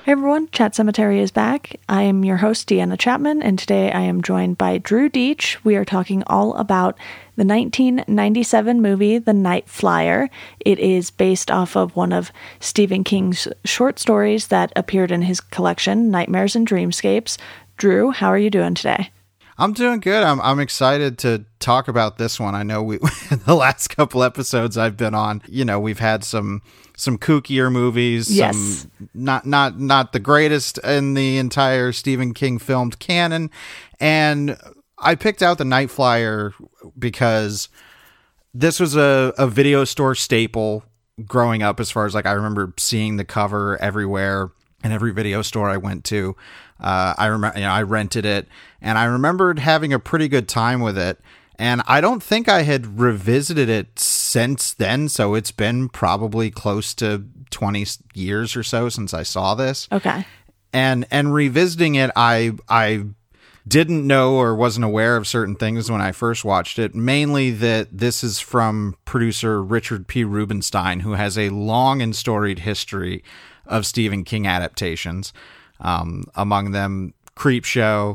Hey everyone, Chat Cemetery is back. I am your host, Deanna Chapman, and today I am joined by Drew Deach. We are talking all about the 1997 movie, The Night Flyer. It is based off of one of Stephen King's short stories that appeared in his collection, Nightmares and Dreamscapes. Drew, how are you doing today? I'm doing good. I'm excited to talk about this one. I know the last couple episodes I've been on, we've had some kookier movies, yes. Some not the greatest in the entire Stephen King filmed canon. And I picked out The Night Flyer because this was a video store staple growing up, as far as I remember seeing the cover everywhere in every video store I went to. I remember, I rented it, and I remembered having a pretty good time with it. And I don't think I had revisited it since then, so it's been probably close to 20 years or so since I saw this. Okay. And revisiting it, I didn't know or wasn't aware of certain things when I first watched it, mainly that this is from producer Richard P. Rubinstein, who has a long and storied history of Stephen King adaptations. Among them, Creepshow,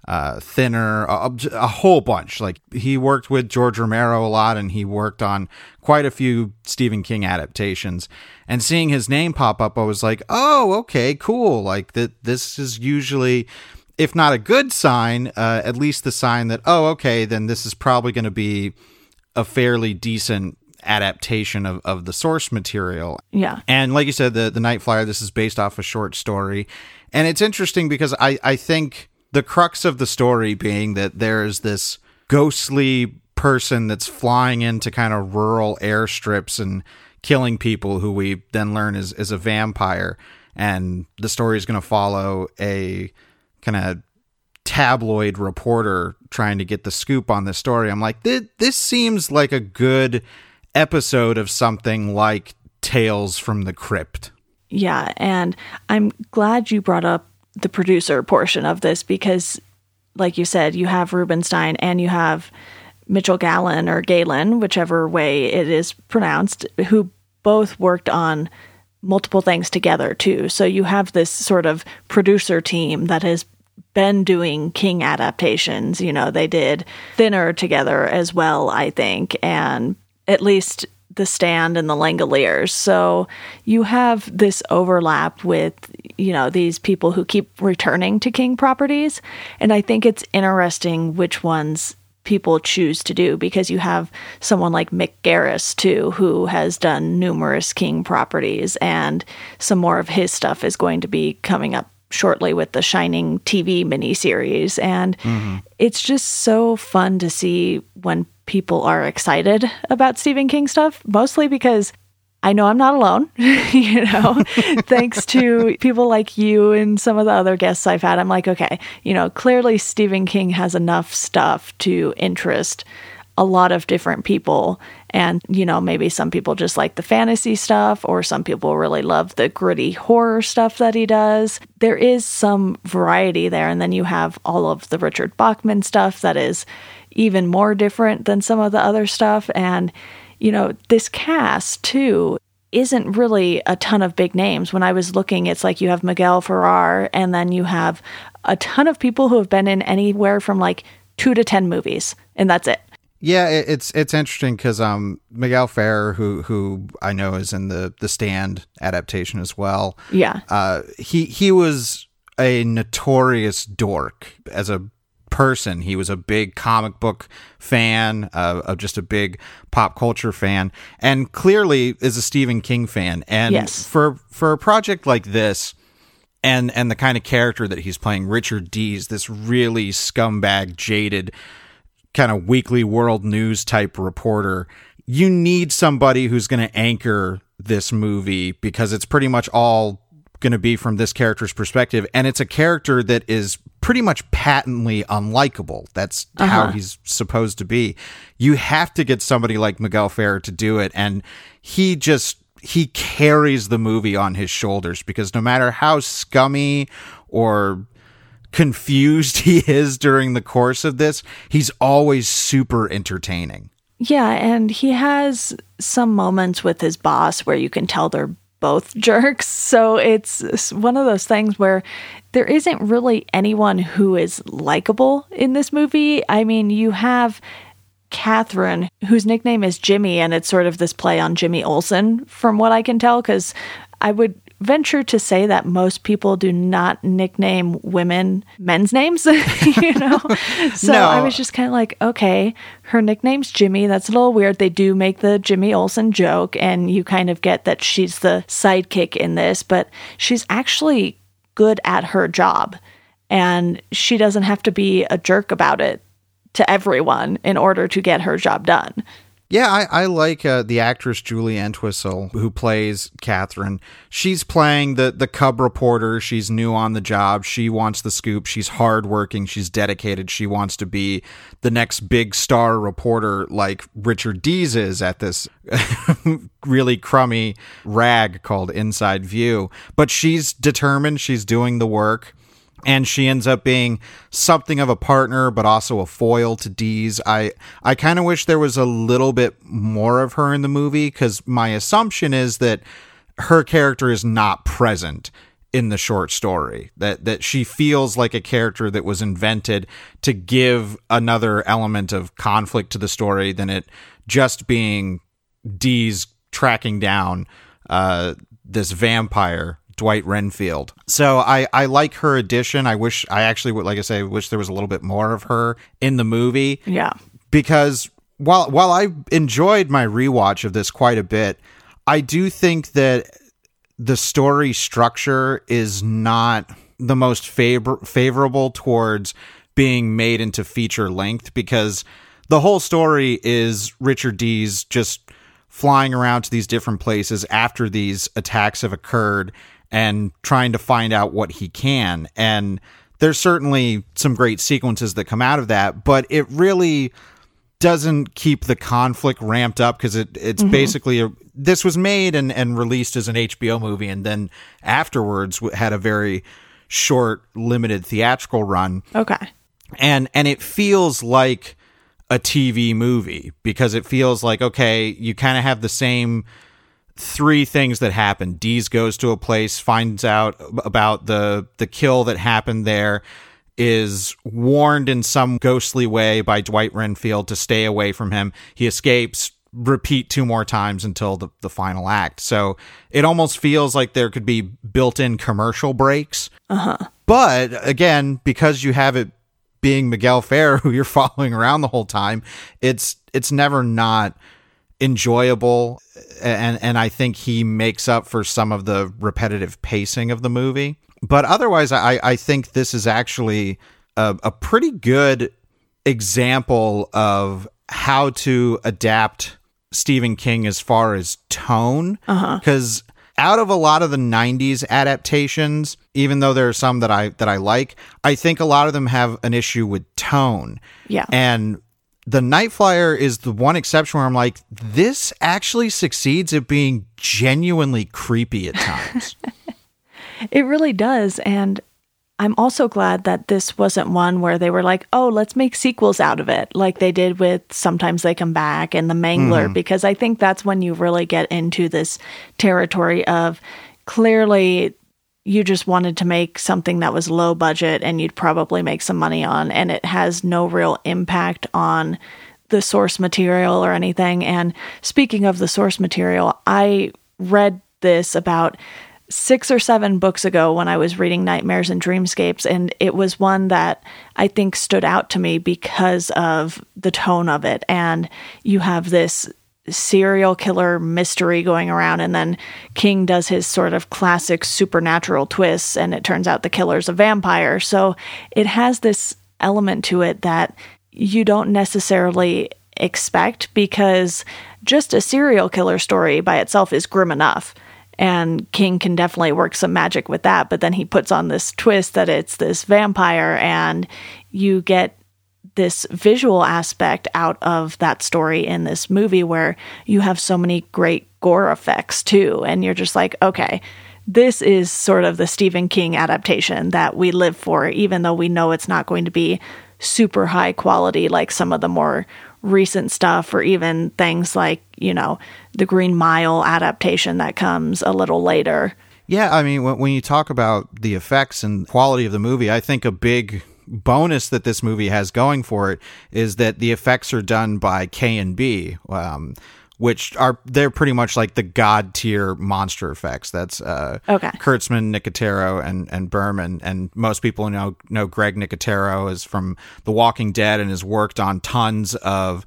Thinner, a whole bunch. He worked with George Romero a lot, and he worked on quite a few Stephen King adaptations. And seeing his name pop up, I was like, oh, okay, cool. This is usually, if not a good sign, at least the sign that, oh, okay, then this is probably going to be a fairly decent adaptation of the source material. Yeah. And like you said, the Night Flyer, this is based off a short story. And it's interesting because I think the crux of the story being that there is this ghostly person that's flying into kind of rural airstrips and killing people, who we then learn is a vampire. And the story is going to follow a kind of tabloid reporter trying to get the scoop on this story. I'm like, this seems like a good episode of something like Tales from the Crypt. Yeah, and I'm glad you brought up the producer portion of this because, like you said, you have Rubinstein and you have Mitchell Galen, or Galen, whichever way it is pronounced, who both worked on multiple things together, too. So you have this sort of producer team that has been doing King adaptations. They did Thinner together as well, I think, and at least The Stand and The Langoliers. So you have this overlap with, these people who keep returning to King properties. And I think it's interesting which ones people choose to do, because you have someone like Mick Garris, too, who has done numerous King properties, and some more of his stuff is going to be coming up shortly with the Shining TV miniseries. And it's just so fun to see when people are excited about Stephen King stuff, mostly because I know I'm not alone, thanks to people like you and some of the other guests I've had. I'm like, okay, clearly Stephen King has enough stuff to interest a lot of different people. And, maybe some people just like the fantasy stuff, or some people really love the gritty horror stuff that he does. There is some variety there. And then you have all of the Richard Bachman stuff that is even more different than some of the other stuff. And, this cast, too, isn't really a ton of big names. When I was looking, it's like you have Miguel Ferrer, and then you have a ton of people who have been in anywhere from 2 to 10 movies, and that's it. Yeah, it's interesting because Miguel Ferrer, who I know is in the Stand adaptation as well. Yeah, he was a notorious dork as a person. He was a big comic book fan, of just a big pop culture fan, and clearly is a Stephen King fan. And yes. for a project like this, and the kind of character that he's playing, Richard Dees, this really scumbag, jaded, kind of Weekly World News type reporter, you need somebody who's going to anchor this movie, because it's pretty much all going to be from this character's perspective, and it's a character that is pretty much patently unlikable. That's how he's supposed to be. You have to get somebody like Miguel Ferrer to do it, and he carries the movie on his shoulders, because no matter how scummy or confused he is during the course of this, he's always super entertaining. Yeah, and he has some moments with his boss where you can tell they're both jerks. So it's one of those things where there isn't really anyone who is likable in this movie. I mean, you have Catherine, whose nickname is Jimmy, and it's sort of this play on Jimmy Olsen, from what I can tell, because I would venture to say that most people do not nickname women men's names, you know? So no. I was just kind of like, okay, her nickname's Jimmy. That's a little weird. They do make the Jimmy Olsen joke, and you kind of get that she's the sidekick in this, but she's actually good at her job, and she doesn't have to be a jerk about it to everyone in order to get her job done. Yeah, I like the actress Julie Entwistle, who plays Catherine. She's playing the cub reporter. She's new on the job. She wants the scoop. She's hardworking. She's dedicated. She wants to be the next big star reporter like Richard Dees is at this really crummy rag called Inside View. But she's determined. She's doing the work. And she ends up being something of a partner, but also a foil to Dees. I kind of wish there was a little bit more of her in the movie, because my assumption is that her character is not present in the short story. That she feels like a character that was invented to give another element of conflict to the story than it just being Dees tracking down this vampire, Dwight Renfield. So I like her addition. I actually would, like I say, wish there was a little bit more of her in the movie. Yeah. Because while I enjoyed my rewatch of this quite a bit, I do think that the story structure is not the most favorable towards being made into feature length, because the whole story is Richard Dees just flying around to these different places after these attacks have occurred and trying to find out what he can. And there's certainly some great sequences that come out of that, but it really doesn't keep the conflict ramped up, because it's basically this was made and released as an HBO movie, and then afterwards had a very short, limited theatrical run. Okay. And it feels like a TV movie, because it feels like, okay, you kind of have the same three things that happen. Dees goes to a place, finds out about the kill that happened there, is warned in some ghostly way by Dwight Renfield to stay away from him. He escapes, repeat 2 more times until the final act. So it almost feels like there could be built-in commercial breaks. But again, because you have it being Miguel Ferrer, who you're following around the whole time, it's never not enjoyable, and I think he makes up for some of the repetitive pacing of the movie. But otherwise, I think this is actually a pretty good example of how to adapt Stephen King as far as tone, because out of a lot of the 90s adaptations, even though there are some that I like, I think a lot of them have an issue with tone. Yeah. And The Night Flyer is the one exception where I'm like, this actually succeeds at being genuinely creepy at times. It really does. And I'm also glad that this wasn't one where they were like, oh, let's make sequels out of it, like they did with Sometimes They Come Back and The Mangler, because I think that's when you really get into this territory of clearly you just wanted to make something that was low budget and you'd probably make some money on, and it has no real impact on the source material or anything. And speaking of the source material, I read this about 6 or 7 books ago when I was reading Nightmares and Dreamscapes, and it was one that I think stood out to me because of the tone of it. And you have this serial killer mystery going around, and then King does his sort of classic supernatural twists, and it turns out the killer's a vampire. So it has this element to it that you don't necessarily expect, because just a serial killer story by itself is grim enough. And King can definitely work some magic with that, but then he puts on this twist that it's this vampire, and you get this visual aspect out of that story in this movie where you have so many great gore effects too. And you're just like, okay, this is sort of the Stephen King adaptation that we live for, even though we know it's not going to be super high quality like some of the more recent stuff, or even things like, the Green Mile adaptation that comes a little later. Yeah, I mean, when you talk about the effects and quality of the movie, I think a big bonus that this movie has going for it is that the effects are done by K&B, which they're pretty much like the god tier monster effects. That's Kurtzman, Nicotero, and Berman. And most people know Greg Nicotero is from The Walking Dead and has worked on tons of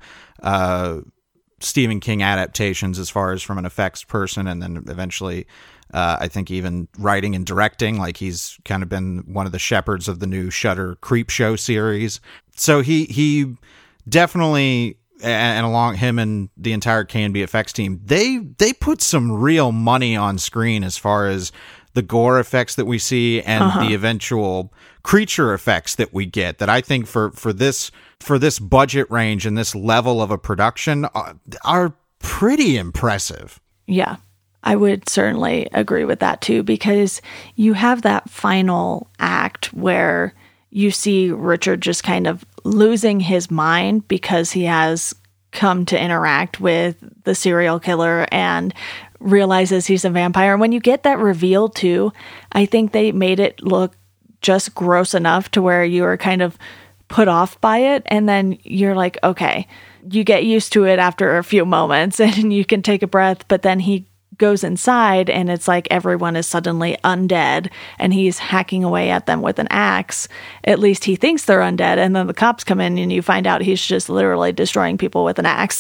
Stephen King adaptations as far as from an effects person, and then eventually I think even writing and directing. Like, he's kind of been one of the shepherds of the new Shudder Creepshow series. So he definitely, and along him and the entire K&B effects team, they put some real money on screen as far as the gore effects that we see and the eventual creature effects that we get, that I think for this budget range and this level of a production are pretty impressive. Yeah, I would certainly agree with that too, because you have that final act where you see Richard just kind of losing his mind because he has come to interact with the serial killer and realizes he's a vampire. And when you get that reveal too, I think they made it look just gross enough to where you are kind of put off by it. And then you're like, okay, you get used to it after a few moments and you can take a breath. But then he goes inside and it's like everyone is suddenly undead and he's hacking away at them with an axe. At least he thinks they're undead. And then the cops come in and you find out he's just literally destroying people with an axe.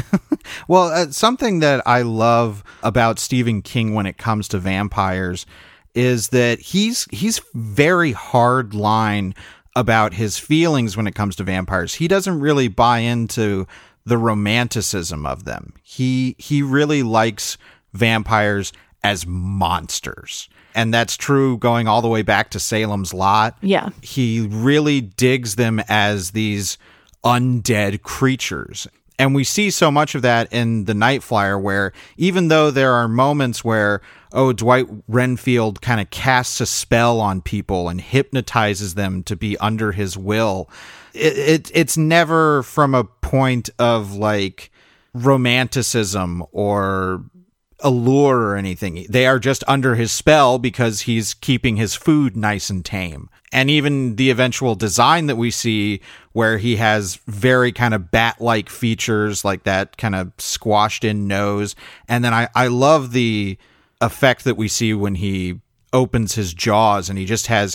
Well, something that I love about Stephen King when it comes to vampires is that he's very hard line about his feelings when it comes to vampires. He doesn't really buy into the romanticism of them. He really likes vampires as monsters. And that's true going all the way back to Salem's Lot. Yeah. He really digs them as these undead creatures. And we see so much of that in The Night Flyer, where even though there are moments where, Dwight Renfield kind of casts a spell on people and hypnotizes them to be under his will, it's never from a point of like romanticism or allure or anything. They are just under his spell because he's keeping his food nice and tame. And even the eventual design that we see, where he has very kind of bat-like features, like that kind of squashed in nose. And then I love the effect that we see when he opens his jaws and he just has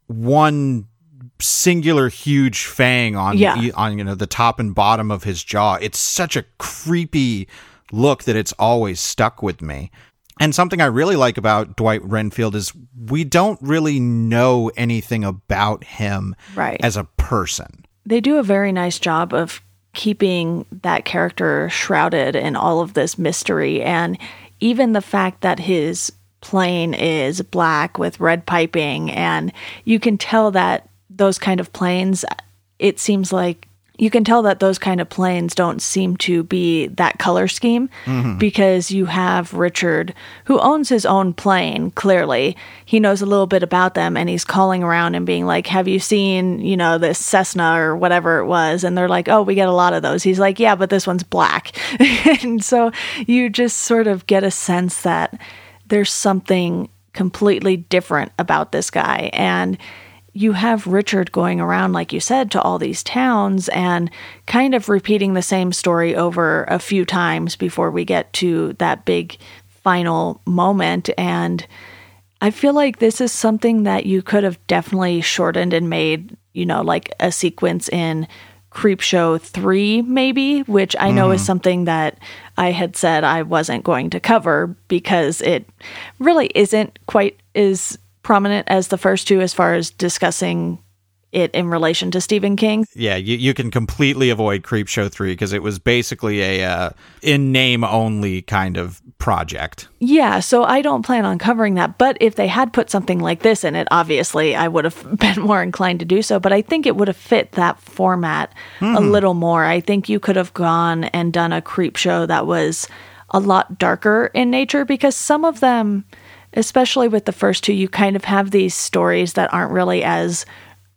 one singular huge fang on the top and bottom of his jaw. It's such a creepy look that it's always stuck with me. And something I really like about Dwight Renfield is we don't really know anything about him as a person. They do a very nice job of keeping that character shrouded in all of this mystery. And even the fact that his plane is black with red piping, and you can tell that those kind of planes, it seems like you can tell that those kind of planes don't seem to be that color scheme, because you have Richard, who owns his own plane, clearly. He knows a little bit about them, and he's calling around and being like, have you seen, this Cessna or whatever it was? And they're like, oh, we get a lot of those. He's like, yeah, but this one's black. And so you just sort of get a sense that there's something completely different about this guy. And you have Richard going around, like you said, to all these towns and kind of repeating the same story over a few times before we get to that big final moment. And I feel like this is something that you could have definitely shortened and made, like a sequence in Creepshow 3, maybe, which I know is something that I had said I wasn't going to cover because it really isn't quite as prominent as the first two as far as discussing it in relation to Stephen King. Yeah, you can completely avoid Creepshow 3 because it was basically a in name only kind of project. Yeah, so I don't plan on covering that, but if they had put something like this in it, obviously I would have been more inclined to do so, but I think it would have fit that format a little more. I think you could have gone and done a Creepshow that was a lot darker in nature, because some of them, especially with the first two, you kind of have these stories that aren't really as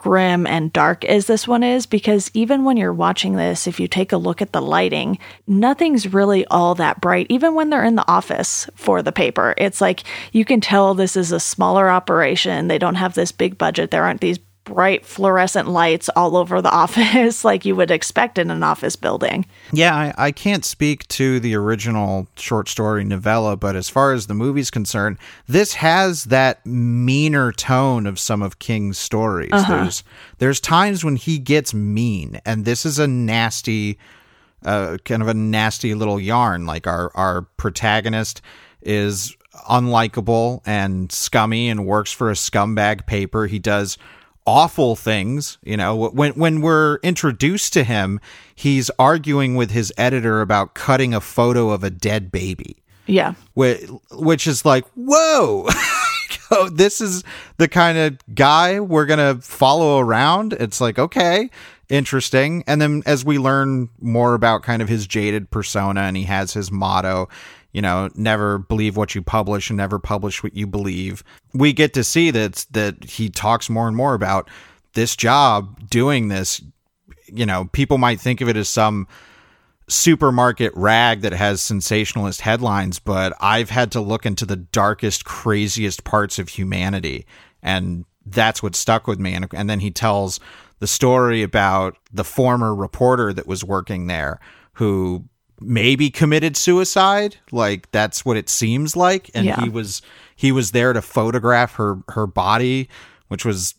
grim and dark as this one is, because even when you're watching this, if you take a look at the lighting, nothing's really all that bright. Even when they're in the office for the paper, it's like you can tell this is a smaller operation. They don't have this big budget. There aren't these bright fluorescent lights all over the office like you would expect in an office building. Yeah, I can't speak to the original short story novella, but as far as the movie's concerned, this has that meaner tone of some of King's stories. There's times when he gets mean, and this is a nasty, kind of a nasty little yarn. Like our protagonist is unlikable and scummy and works for a scumbag paper. He does awful things. When we're introduced to him, he's arguing with his editor about cutting a photo of a dead baby. Yeah. Which is like, whoa, this is the kind of guy we're going to follow around. It's like, okay, interesting. And then as we learn more about kind of his jaded persona, and he has his motto, never believe what you publish and never publish what you believe. We get to see that he talks more and more about this job, doing this. People might think of it as some supermarket rag that has sensationalist headlines, but I've had to look into the darkest, craziest parts of humanity, and that's what stuck with me. And then he tells the story about the former reporter that was working there who maybe committed suicide. Like, that's what it seems like. And yeah. he was there to photograph her body, which was,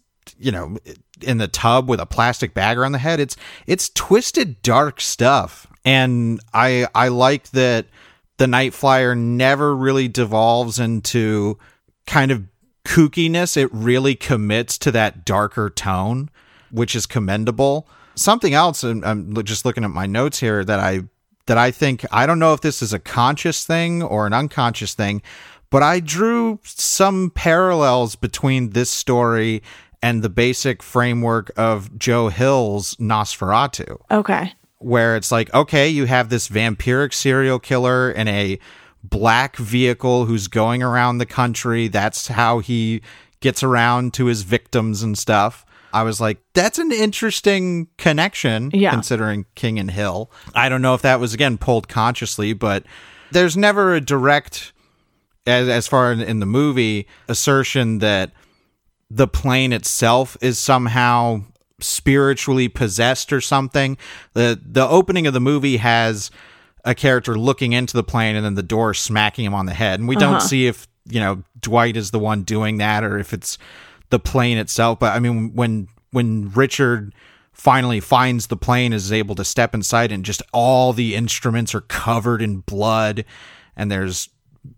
in the tub with a plastic bag around the head. It's twisted, dark stuff. And I like that the Night Flyer never really devolves into kind of kookiness. It really commits to that darker tone, which is commendable. Something else, and I'm just looking at my notes here, that I think, I don't know if this is a conscious thing or an unconscious thing, but I drew some parallels between this story and the basic framework of Joe Hill's Nosferatu. Okay. Where it's like, okay, you have this vampiric serial killer in a black vehicle who's going around the country. That's how he gets around to his victims and stuff. I was like, that's an interesting connection, considering King and Hill. I don't know if that was, again, pulled consciously, but there's never a direct, as far in the movie, assertion that the plane itself is somehow spiritually possessed or something. The opening of the movie has a character looking into the plane and then the door smacking him on the head. And we don't see if, Dwight is the one doing that or if it's the plane itself. But I mean, when Richard finally finds the plane, is able to step inside, and just all the instruments are covered in blood, and there's,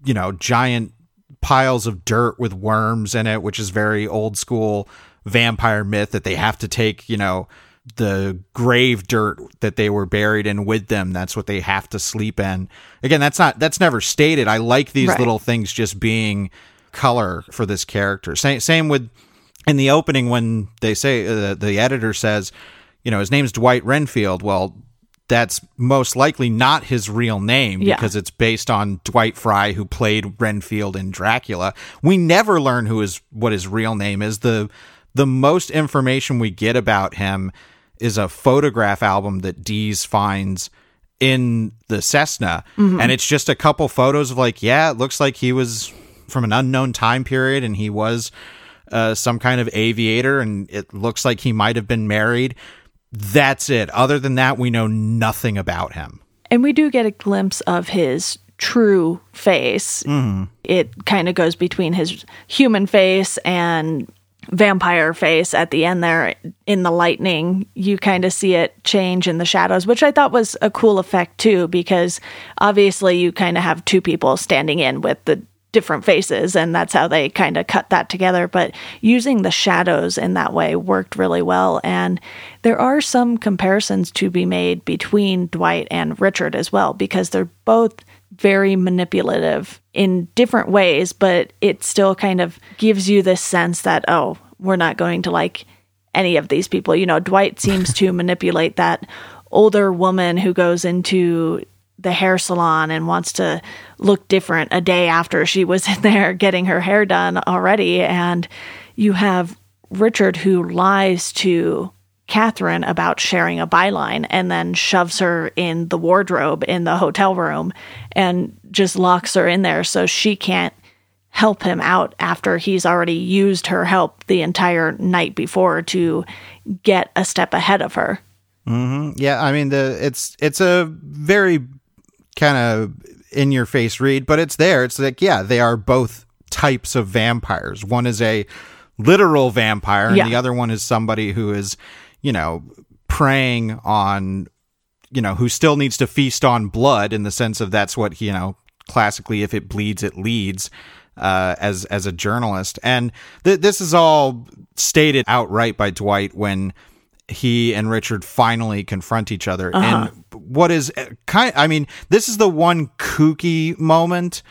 giant piles of dirt with worms in it, which is very old school vampire myth, that they have to take, the grave dirt that they were buried in with them. That's what they have to sleep in. Again, that's never stated. I like these little things just being color for this character. Same with in the opening when they say the editor says, his name's Dwight Renfield. Well, that's most likely not his real name because it's based on Dwight Fry, who played Renfield in Dracula. We never learn what his real name is. The most information we get about him is a photograph album that Dees finds in the Cessna. Mm-hmm. And it's just a couple photos of it looks like he was from an unknown time period, and he was some kind of aviator, and it looks like he might have been married. That's it. Other than that, we know nothing about him. And we do get a glimpse of his true face. Mm-hmm. It kind of goes between his human face and vampire face at the end there in the lightning. You kind of see it change in the shadows, which I thought was a cool effect too, because obviously you kind of have two people standing in with the different faces, and that's how they kind of cut that together. But using the shadows in that way worked really well. And there are some comparisons to be made between Dwight and Richard as well, because they're both very manipulative in different ways, but it still kind of gives you this sense that, oh, we're not going to like any of these people. Dwight seems to manipulate that older woman who goes into the hair salon and wants to look different a day after she was in there getting her hair done already. And you have Richard, who lies to Catherine about sharing a byline and then shoves her in the wardrobe in the hotel room and just locks her in there so she can't help him out after he's already used her help the entire night before to get a step ahead of her. Mm-hmm. Yeah, I mean, it's a very kind of in your face read, but it's there. It's like, yeah, they are both types of vampires. One is a literal vampire, and the other one is somebody who is, preying on, who still needs to feast on blood, in the sense of that's what, classically, if it bleeds, it leads, as a journalist. And this is all stated outright by Dwight when he and Richard finally confront each other. And what is this is the one kooky moment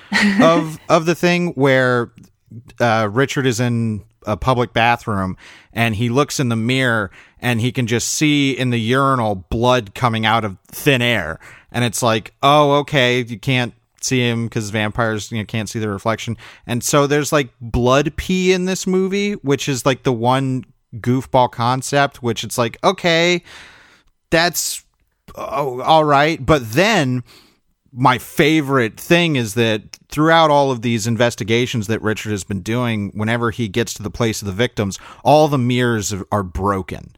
of the thing where Richard is in a public bathroom and he looks in the mirror and he can just see in the urinal blood coming out of thin air. And it's like, oh, okay, you can't see him because vampires can't see the reflection. And so there's like blood pee in this movie, which is like the one goofball concept, which it's like, okay, that's all right. But then my favorite thing is that throughout all of these investigations that Richard has been doing, whenever he gets to the place of the victims, all the mirrors are broken.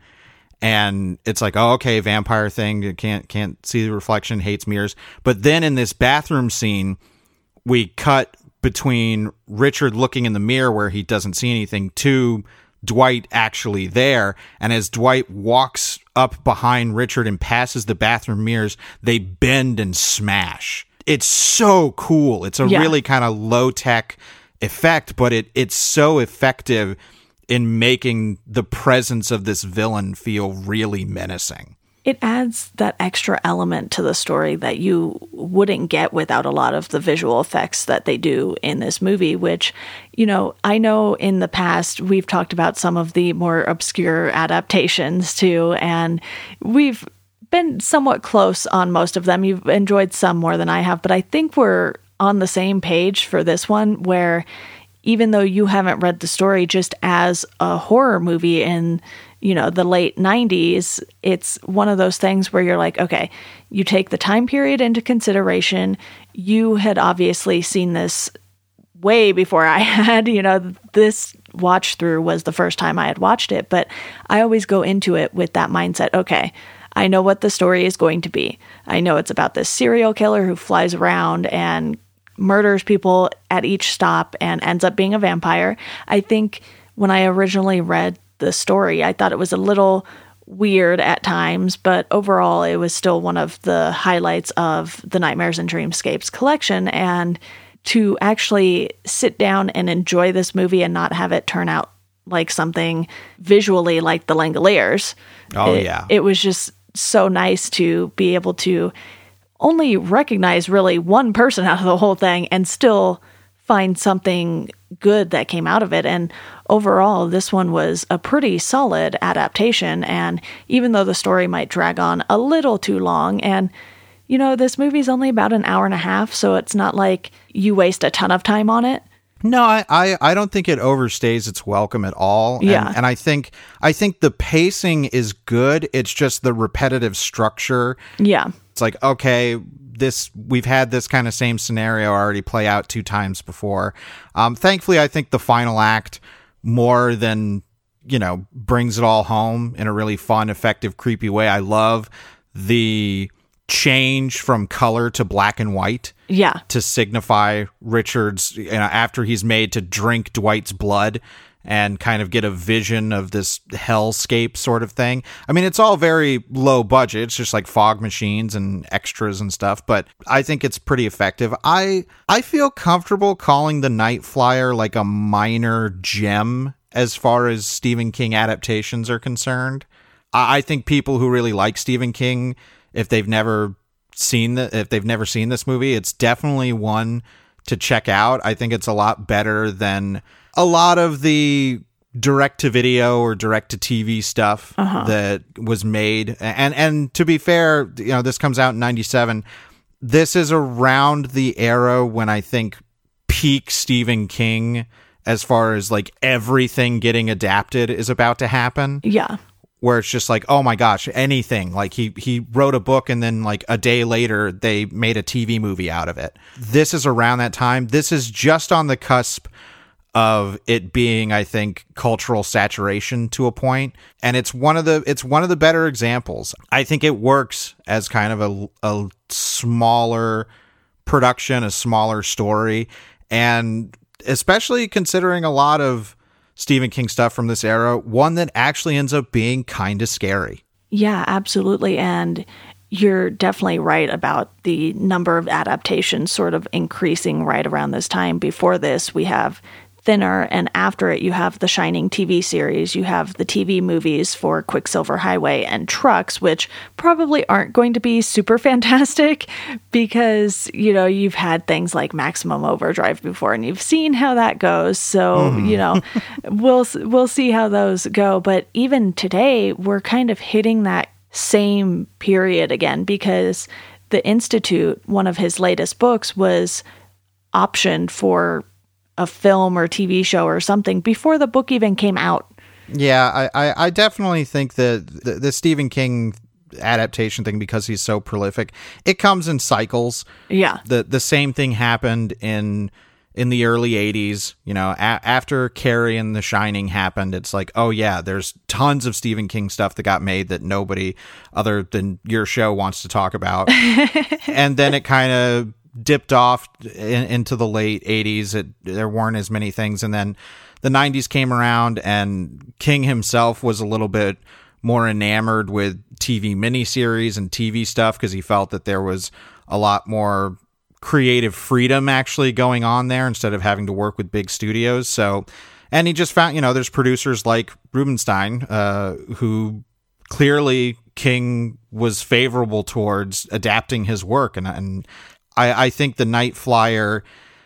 And it's like, oh, okay, vampire thing, you can't see the reflection, hates mirrors. But then in this bathroom scene, we cut between Richard looking in the mirror where he doesn't see anything to Dwight actually there. And as Dwight walks up behind Richard and passes the bathroom mirrors, they bend and smash. It's so cool. It's a really kind of low-tech effect, but it's so effective in making the presence of this villain feel really menacing. It adds that extra element to the story that you wouldn't get without a lot of the visual effects that they do in this movie, which, I know in the past we've talked about some of the more obscure adaptations too, and we've been somewhat close on most of them. You've enjoyed some more than I have, but I think we're on the same page for this one, where even though you haven't read the story, just as a horror movie in the late 90s, it's one of those things where you're like, okay, you take the time period into consideration. You had obviously seen this way before I had, this watch through was the first time I had watched it, but I always go into it with that mindset. Okay, I know what the story is going to be. I know it's about this serial killer who flies around and murders people at each stop and ends up being a vampire. I think when I originally read the story, I thought it was a little weird at times, but overall it was still one of the highlights of the Nightmares and Dreamscapes collection. And to actually sit down and enjoy this movie and not have it turn out like something visually like The Langoliers. It was just so nice to be able to only recognize really one person out of the whole thing and still find something good that came out of it. And overall, this one was a pretty solid adaptation. And even though the story might drag on a little too long, and this movie's only about an hour and a half, so it's not like you waste a ton of time on it. No, I don't think it overstays its welcome at all. Yeah. And I think the pacing is good. It's just the repetitive structure. Yeah. It's like, okay, we've had this kind of same scenario already play out 2 times before. Thankfully, I think the final act more than, brings it all home in a really fun, effective, creepy way. I love the change from color to black and white. Yeah. To signify Richard's, after he's made to drink Dwight's blood and kind of get a vision of this hellscape sort of thing. I mean, it's all very low budget. It's just like fog machines and extras and stuff, but I think it's pretty effective. I feel comfortable calling The Night Flyer like a minor gem as far as Stephen King adaptations are concerned. I think people who really like Stephen King, if they've never seen this movie, it's definitely one to check out. I think it's a lot better than a lot of the direct-to-video or direct-to-TV stuff that was made. And to be fair, this comes out in 97. This is around the era when I think peak Stephen King as far as like everything getting adapted is about to happen. Yeah. Where it's just like, oh my gosh, anything. Like he wrote a book and then like a day later they made a TV movie out of it. This is around that time. This is just on the cusp of it being, I think, cultural saturation to a point. And it's one of the better examples. I think it works as kind of a smaller production, a smaller story. And especially considering a lot of Stephen King stuff from this era, one that actually ends up being kind of scary. Yeah, absolutely. And you're definitely right about the number of adaptations sort of increasing right around this time. Before this, we have Thinner, and after it, you have the Shining TV series, you have the TV movies for Quicksilver Highway and Trucks, which probably aren't going to be super fantastic because, you know, you've had things like Maximum Overdrive before and you've seen how that goes. So, you know, we'll see how those go. But even today, we're kind of hitting that same period again because The Institute, one of his latest books, was optioned for a film or TV show or something before the book even came out. Yeah, I definitely think that the Stephen King adaptation thing, because he's so prolific, it comes in cycles. Yeah. The same thing happened in the early 80s. You know, after Carrie and The Shining happened, it's like, oh yeah, there's tons of Stephen King stuff that got made that nobody other than your show wants to talk about. And then it kind of dipped off into the late 80s. There weren't as many things. And then the 90s came around and King himself was a little bit more enamored with TV miniseries and TV stuff because he felt that there was a lot more creative freedom actually going on there instead of having to work with big studios. So, and he just found, you know, there's producers like Rubenstein, who clearly King was favorable towards adapting his work. And I think The Night Flyer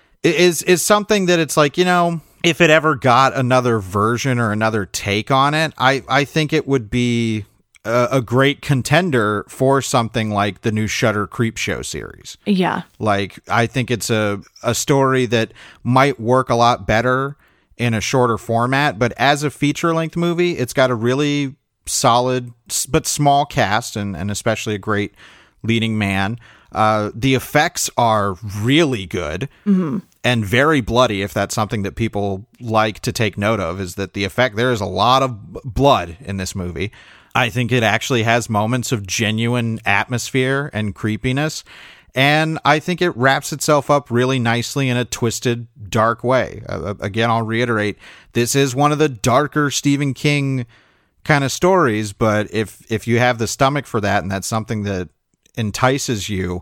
is something that it's like, you know, if it ever got another version or another take on it, I think it would be a great contender for something like the new Shudder Creepshow series. Yeah. Like, I think it's a story that might work a lot better in a shorter format, but as a feature-length movie, it's got a really solid but small cast and especially a great leading man. The effects are really good and very bloody. If that's something that people like to take note of, is that there is a lot of blood in this movie. I think it actually has moments of genuine atmosphere and creepiness. And I think it wraps itself up really nicely in a twisted, dark way. Again, I'll reiterate, this is one of the darker Stephen King kind of stories, but if you have the stomach for that and that's something that entices you,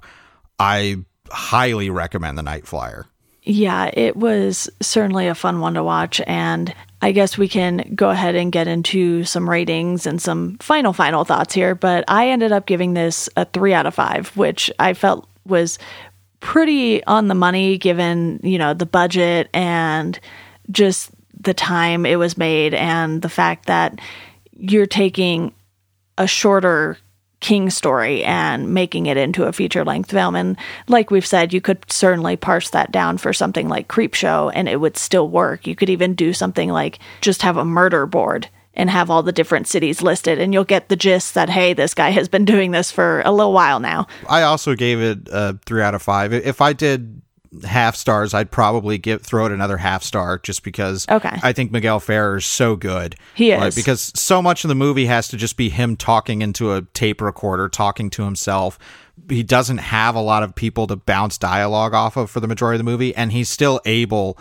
I highly recommend The Night Flyer. Yeah, it was certainly a fun one to watch, and I guess we can go ahead and get into some ratings and some final thoughts here, but I ended up giving this a 3 out of 5, which I felt was pretty on the money given, you know, the budget and just the time it was made and the fact that you're taking a shorter King story and making it into a feature-length film. And like we've said, you could certainly parse that down for something like Creepshow and it would still work. You could even do something like just have a murder board and have all the different cities listed and you'll get the gist that, hey, this guy has been doing this for a little while now. I also gave it a 3 out of 5. If I did half stars, I'd probably throw it another half star just because I think Miguel Ferrer is so good. He is. Like, because so much of the movie has to just be him talking into a tape recorder, talking to himself. He doesn't have a lot of people to bounce dialogue off of for the majority of the movie, and he's still able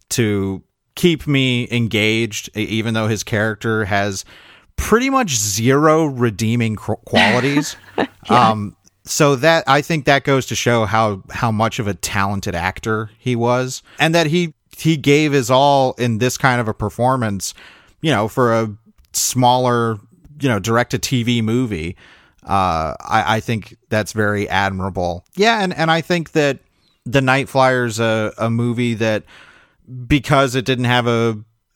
to keep me engaged, even though his character has pretty much zero redeeming qualities. Yeah. So that, I think that goes to show how much of a talented actor he was, and that he gave his all in this kind of a performance, you know, for a smaller, you know, direct-to-TV movie. I think that's very admirable. Yeah, and I think that The Night Flyer's a movie that, because it didn't have a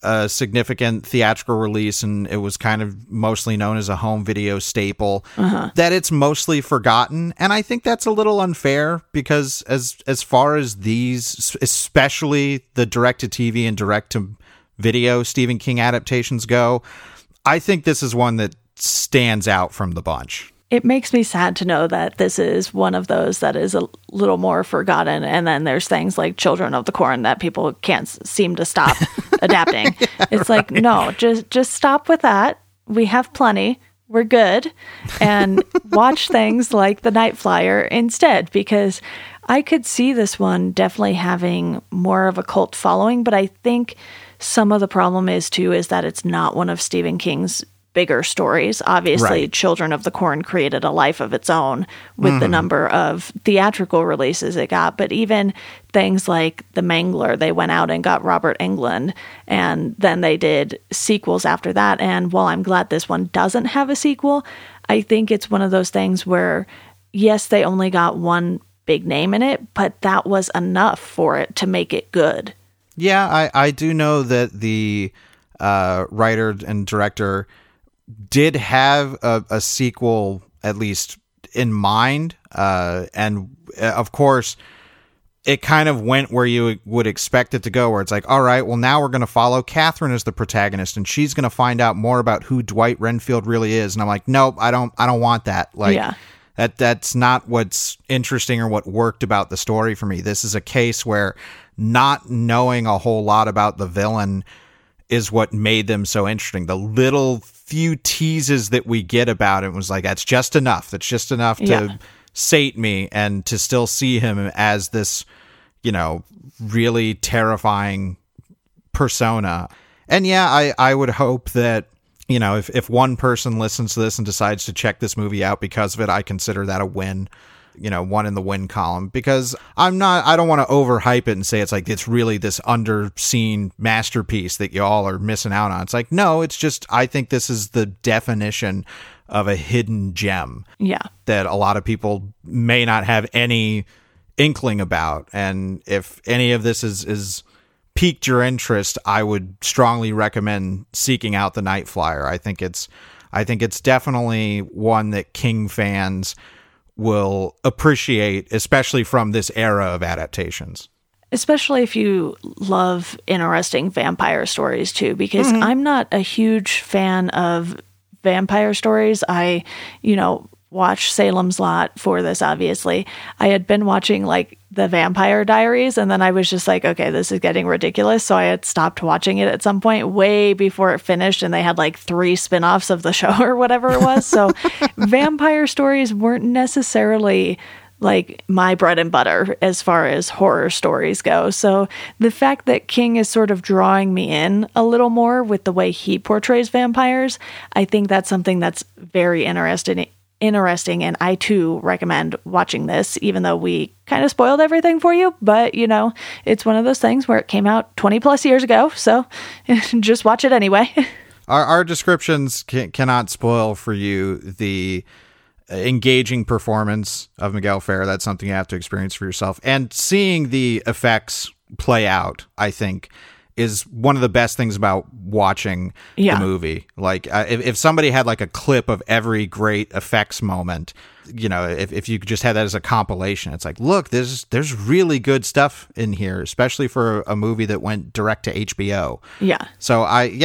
a significant theatrical release and it was kind of mostly known as a home video staple, that it's mostly forgotten. And I think that's a little unfair because as far as these, especially the direct-to-TV and direct-to-video Stephen King adaptations go, I think this is one that stands out from the bunch. It makes me sad to know that this is one of those that is a little more forgotten. And then there's things like Children of the Corn that people can't seem to stop adapting. It's right. Like, no, just stop with that. We have plenty. We're good. And watch things like The Night Flyer instead, because I could see this one definitely having more of a cult following. But I think some of the problem is that it's not one of Stephen King's bigger stories. Obviously, right. Children of the Corn created a life of its own with the number of theatrical releases it got. But even things like The Mangler, they went out and got Robert Englund, and then they did sequels after that. And while I'm glad this one doesn't have a sequel, I think it's one of those things where, yes, they only got one big name in it, but that was enough for it to make it good. Yeah, I do know that the writer and director did have a sequel, at least in mind. And of course, it kind of went where you would expect it to go, where it's like, all right, well, now we're going to follow Catherine as the protagonist and she's going to find out more about who Dwight Renfield really is. And I'm like, nope, I don't want that. Like, yeah. That's not what's interesting or what worked about the story for me. This is a case where not knowing a whole lot about the villain is what made them so interesting. The little few teases that we get about it was like, that's just enough. That's just enough to sate me and to still see him as this, really terrifying persona. And yeah, I would hope that, if one person listens to this and decides to check this movie out because of it, I consider that a win. One in the win column, because I don't want to overhype it and say it's like, it's really this underseen masterpiece that you all are missing out on. It's like, no, it's just, I think this is the definition of a hidden gem. Yeah. That a lot of people may not have any inkling about. And if any of this is piqued your interest, I would strongly recommend seeking out The Night Flyer. I think it's definitely one that King fans will appreciate, especially from this era of adaptations. Especially if you love interesting vampire stories too, because I'm not a huge fan of vampire stories. I, watch Salem's Lot for this, obviously. I had been watching like the Vampire Diaries, and then I was just like, okay, this is getting ridiculous. So I had stopped watching it at some point way before it finished, and they had like 3 spin-offs of the show or whatever it was. So vampire stories weren't necessarily like my bread and butter as far as horror stories go. So the fact that King is sort of drawing me in a little more with the way he portrays vampires, I think that's something that's very interesting, and I too recommend watching this, even though we kind of spoiled everything for you. But it's one of those things where it came out 20 plus years ago, so just watch it anyway. Our descriptions cannot spoil for you the engaging performance of Miguel Ferrer. That's something you have to experience for yourself, and seeing the effects play out, I think, is one of the best things about watching the movie. Like, if somebody had like a clip of every great effects moment, if you just had that as a compilation, it's like, look, there's really good stuff in here, especially for a movie that went direct to HBO. Yeah. So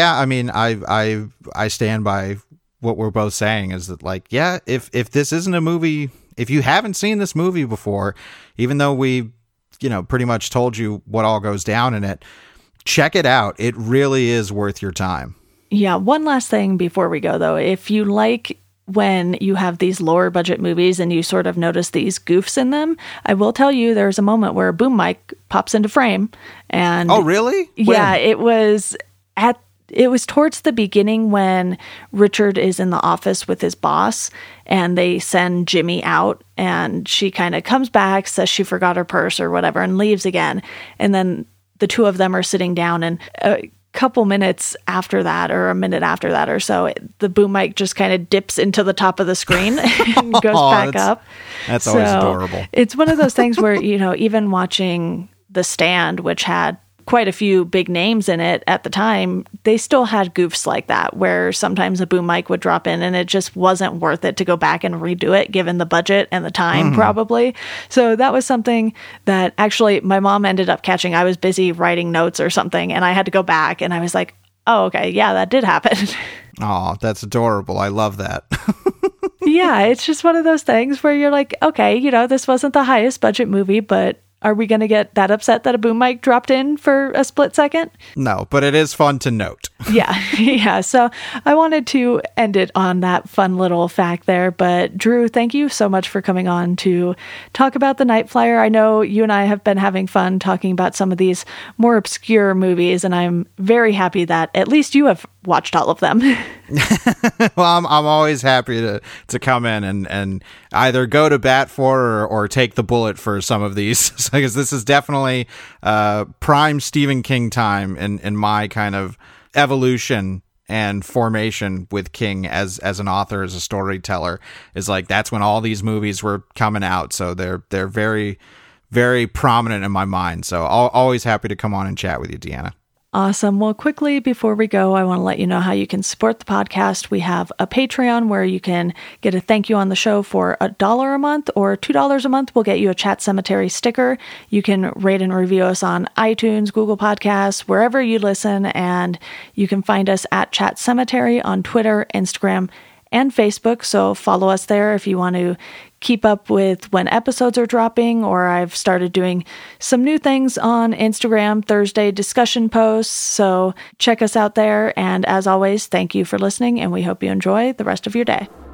I stand by what we're both saying, is that like, yeah, if this isn't a movie, if you haven't seen this movie before, even though we, pretty much told you what all goes down in it, check it out. It really is worth your time. Yeah. One last thing before we go, though. If you like when you have these lower budget movies and you sort of notice these goofs in them, I will tell you there's a moment where a boom mic pops into frame. And oh, really? Yeah, it was towards the beginning when Richard is in the office with his boss and they send Jimmy out, and she kind of comes back, says she forgot her purse or whatever, and leaves again. And then the two of them are sitting down, and a couple minutes after that, or a minute after that or so, the boom mic just kind of dips into the top of the screen and goes back up. That's always adorable. It's one of those things where, even watching The Stand, which had quite a few big names in it at the time, they still had goofs like that, where sometimes a boom mic would drop in and it just wasn't worth it to go back and redo it, given the budget and the time, probably. So that was something that actually my mom ended up catching. I was busy writing notes or something, and I had to go back, and I was like, oh, okay, yeah, that did happen. Oh, that's adorable. I love that. Yeah, it's just one of those things where you're like, okay, this wasn't the highest budget movie, but are we going to get that upset that a boom mic dropped in for a split second? No, but it is fun to note. Yeah. So I wanted to end it on that fun little fact there. But Drew, thank you so much for coming on to talk about The Night Flyer. I know you and I have been having fun talking about some of these more obscure movies, and I'm very happy that at least you have watched all of them. Well, I'm always happy to come in and either go to bat for or take the bullet for some of these, because this is definitely prime Stephen King time in my kind of evolution and formation with King as an author, as a storyteller. Is like, that's when all these movies were coming out, so they're very, very prominent in my mind. So always happy to come on and chat with you, Deanna. Awesome. Well, quickly before we go, I want to let you know how you can support the podcast. We have a Patreon where you can get a thank you on the show for $1 a month, or $2 a month will get you a Chat Cemetery sticker. You can rate and review us on iTunes, Google Podcasts, wherever you listen, and you can find us at Chat Cemetery on Twitter, Instagram, and Facebook. So follow us there if you want to keep up with when episodes are dropping, or I've started doing some new things on Instagram, Thursday discussion posts. So check us out there. And as always, thank you for listening, and we hope you enjoy the rest of your day.